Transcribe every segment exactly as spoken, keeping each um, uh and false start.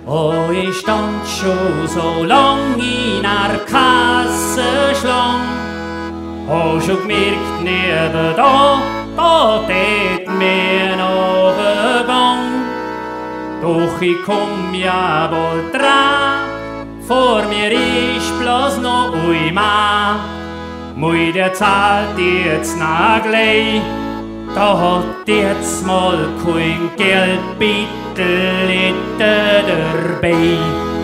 Oh, ich stand schon so lang in der Kasse schlang. Oh, schon gemerkt, neben da, da tät mir noch ein Gang. Doch ich komm ja bald dran, vor mir ist bloß noch ein Mann. Mui, der zahlt jetzt nach gleich, da hat jetzt mal kein Geldbeutel dabei.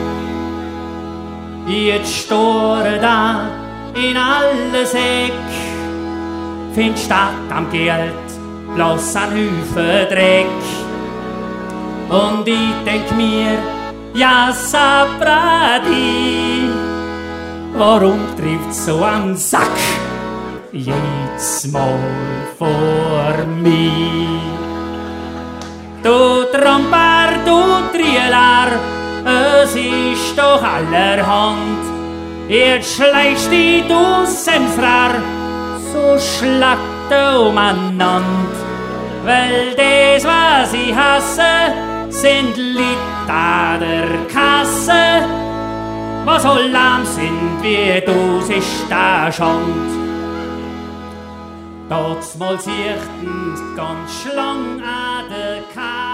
Jetzt stehe da in alles Eck, find statt am Geld bloß ein Haufen Dreck. Und ich denk mir, ja Sabradi, warum trifft's so an Sack jedes Mal vor mich? Du Tromper, du Trieler, es ist doch allerhand. Jetzt schleichst dich, du Senfrer, so schlagt umeinander. Weil das, was ich hasse, sind Lied an der Kasse. Was so lahm sind wie du, ist da Schand. Dort mal siechtend ganz schlang an der Kasse.